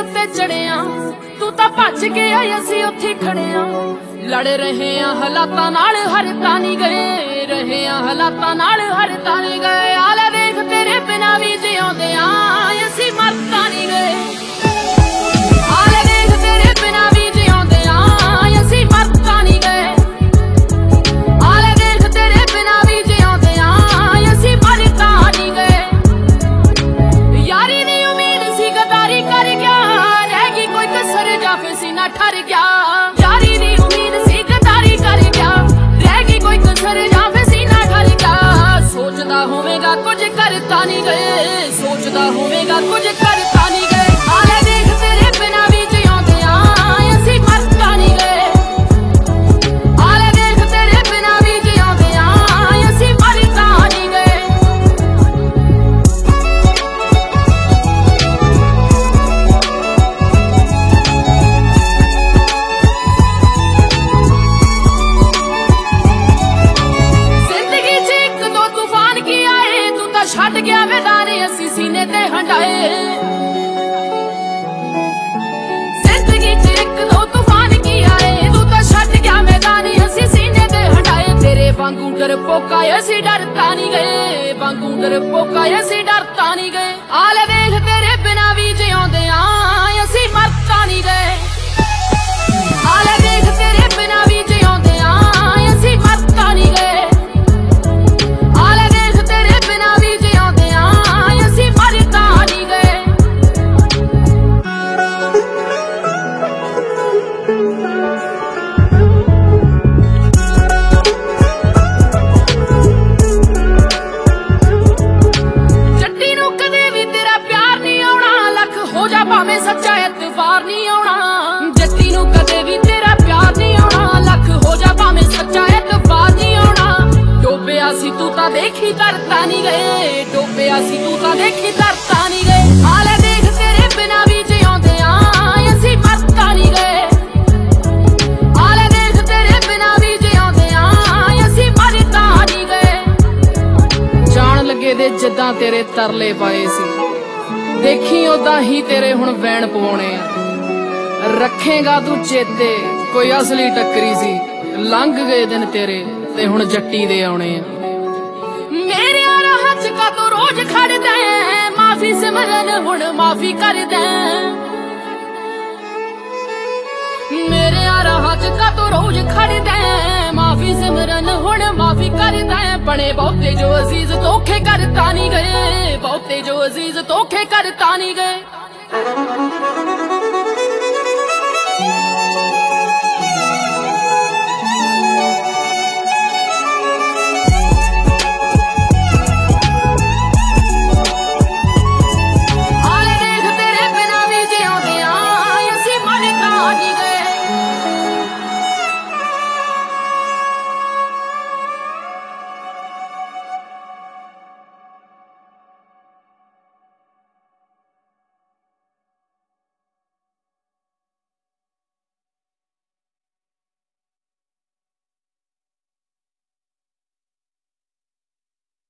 उत्ते चढ़िया तू तां भज के आई असीं उत्थे खड़िया लड़ रहे आ हालातां नाल हर तानी गए रहे आ हालातां नाल हर तानी गए आले देख तेरे बिना भी जिउंदे आ असीं मर तां नहीं गए आले देख तेरे बिना भी जिउंदे आ असीं मर तां नहीं गए आले देख तेरे बिना भी जिउंदे आ असीं मर तां नहीं गए यारी दी उम्मीद सी गदारी कर गया रह गई कोई कसर जा फिर सीना ठर गया यारी दी उम्मीद सी गदारी कर गया रह गई कोई कसर जा फिर सीना ठर गया सोचदा होवेगा कुछ करता नहीं गए सोचदा होवेगा कुछ करता नहीं गए आले देख तेरे बिना भी जिउंदे आ असीं मर तां नहीं गए आले देख तेरे बिना भी जिउंदे आ असीं मर तां नहीं गए जिंदगी च एक दो तूफान की आए तू तां छड्ड गया मैदान असीं सीने ते हंडाए जिंदगी च एक दो तूफान की आए तू तां छड्ड गया मैदान असीं सीने ते हंडाए तेरे वांगू डरपोका असीं डरता नहीं गए वांगू डरपोका असीं डरता नहीं गए आले देख तेरे बिना भी जिउंदे आ असीं मरता नहीं गए आले देख तेरे बिना भी जिउंदे आ असीं मरता नहीं गए आले देख तेरे बिना भी जिउंदे आ असीं मरता नहीं गए जट्टी नूं कदे भी तेरा प्यार नहीं आउणा लख हो जा भावें सच्चा एतबार नहीं आउणा जट्टी नूं कदे भी तेरा प्यार नहीं आउणा लख हो जा भावें सच्चा एतबार नहीं आउणा डोबिया सी तू तां देखी तरता नहीं गए डोबिया सी तू तां देखी तरता नहीं गए आले देख तेरे बिना भी जिउंदे आ असीं मरता नहीं गए आले देख तेरे बिना भी जिउंदे आ असीं मरता नहीं गए जान लगे दे जिद्दां तेरे तरले पाए सी देखी उदां ही तेरे हुण वैण पवाउणे आ रखेगा तू चेते कोई असली टक्करी सी लंघ गए दिन तेरे ते हुण जट्टी दे आउणे आ मेरे राह च का तू रोज खड़दा है माफी सिमरन हुण माफी करदा मेरे राह च का तू रोज खड़दा है माफी सिमरन हुण माफी करदा बने बहुते जो अजीज धोखे करता नहीं गए बहुते जो अजीज धोखे करता नहीं गए